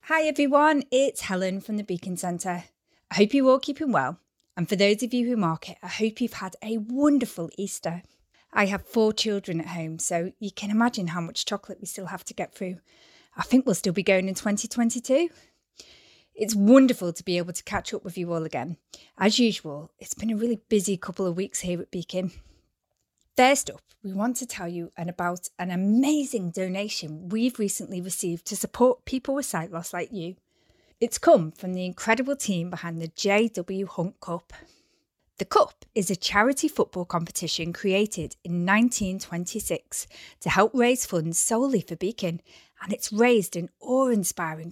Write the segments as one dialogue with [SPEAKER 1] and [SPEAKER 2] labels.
[SPEAKER 1] Hi everyone, it's Helen from the Beacon Centre. I hope you're all keeping well, and for those of you who market, I hope you've had a wonderful Easter. I have 4 children at home, so you can imagine how much chocolate we still have to get through. I think we'll still be going in 2022. It's wonderful to be able to catch up with you all again. As usual, it's been a really busy couple of weeks here at Beacon. First up, we want to tell you about an amazing donation we've recently received to support people with sight loss like you. It's come from the incredible team behind the JW Hunt Cup. The Cup is a charity football competition created in 1926 to help raise funds solely for Beacon, and it's raised an awe-inspiring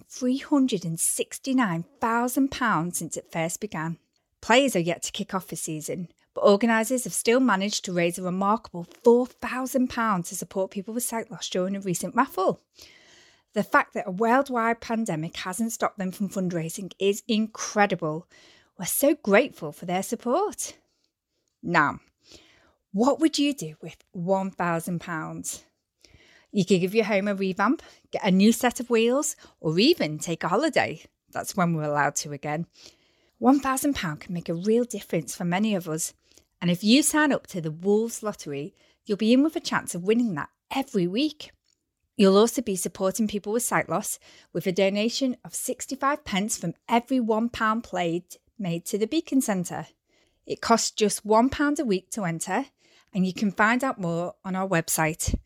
[SPEAKER 1] £369,000 since it first began. Players are yet to kick off this season, but organisers have still managed to raise a remarkable £4,000 to support people with sight loss during a recent raffle. The fact that a worldwide pandemic hasn't stopped them from fundraising is incredible. We're so grateful for their support. Now, what would you do with £1,000? You could give your home a revamp, get a new set of wheels, or even take a holiday. That's when we're allowed to again. £1,000 can make a real difference for many of us. And if you sign up to the Wolves Lottery, you'll be in with a chance of winning that every week. You'll also be supporting people with sight loss with a donation of 65p from every £1 played made to the Beacon Centre. It costs just £1 a week to enter, and you can find out more on our website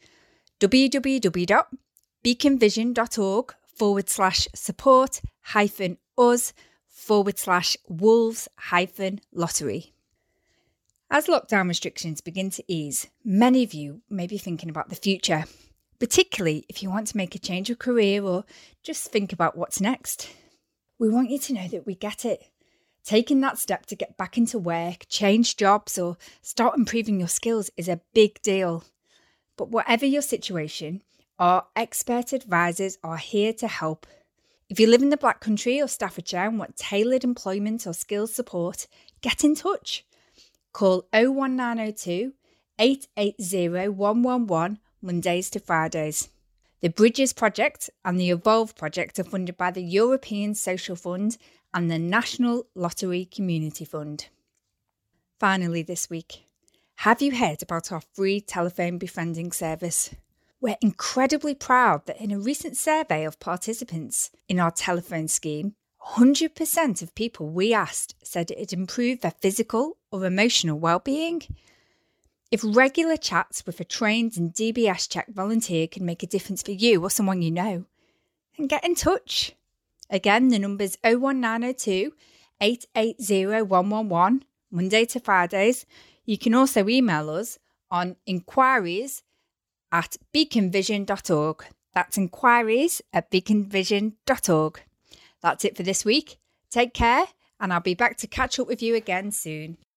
[SPEAKER 1] www.beaconvision.org/support-us/wolves-lottery. As lockdown restrictions begin to ease, many of you may be thinking about the future, particularly if you want to make a change of career or just think about what's next. We want you to know that we get it. Taking that step to get back into work, change jobs, or start improving your skills is a big deal. But whatever your situation, our expert advisors are here to help. If you live in the Black Country or Staffordshire and want tailored employment or skills support, get in touch. Call 01902 880 111 Mondays to Fridays. The Bridges Project and the Evolve Project are funded by the European Social Fund and the National Lottery Community Fund. Finally this week, have you heard about our free telephone befriending service? We're incredibly proud that in a recent survey of participants in our telephone scheme, 100% of people we asked said it improved their physical or emotional well-being. If regular chats with a trained and DBS checked volunteer can make a difference for you or someone you know, then get in touch. Again, the number's 01902 880 111, Monday to Fridays. You can also email us on inquiries@beaconvision.org. That's inquiries@beaconvision.org. That's it for this week. Take care, and I'll be back to catch up with you again soon.